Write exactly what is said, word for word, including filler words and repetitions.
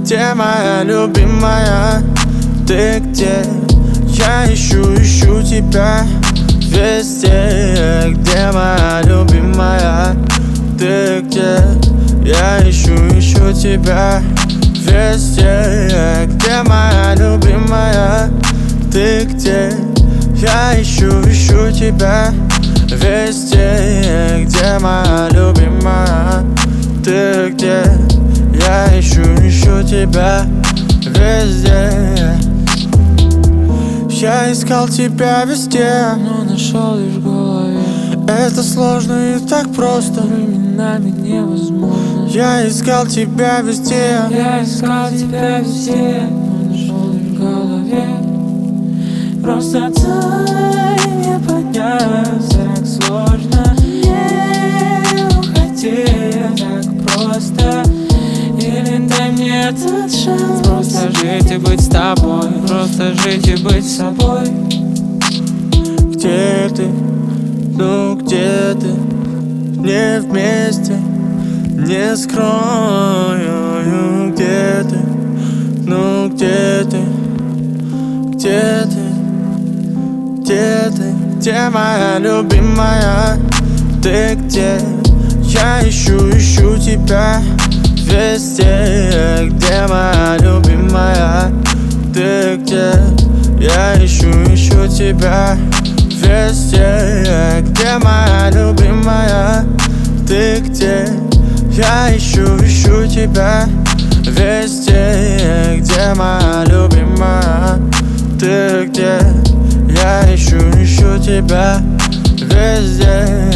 где моя любимая? Ты где? Я ищу, ищу тебя везде. Где моя любимая? Ты где? Я ищу, ищу тебя везде. Где моя любимая? Ты где? Я ищу, ищу тебя везде. Где моя любимая? Ты где? Я ищу, ищу тебя везде. Я искал тебя везде, но нашел лишь в голове. Это сложно и так просто, временами невозможно. Я искал тебя везде, Я искал тебя везде, но нашел лишь в голове. Просто дай мне понять, так сложно не уходи так просто. Или дай мне этот шанс просто жить и быть с тобой, просто жить и быть с собой. Где ты? Ну где ты? Не вместе, не скрою. Где ты? Ну где ты? Где ты? Где ты? Где моя любимая? Ты где? Я ищу, ищу тебя везде. Где моя любимая? Ты где? Я ищу, ищу тебя везде. Где моя любимая? Ты где? Я ищу, ищу тебя везде. Где моя любимая? Ты где? Я ищу, ищу тебя везде.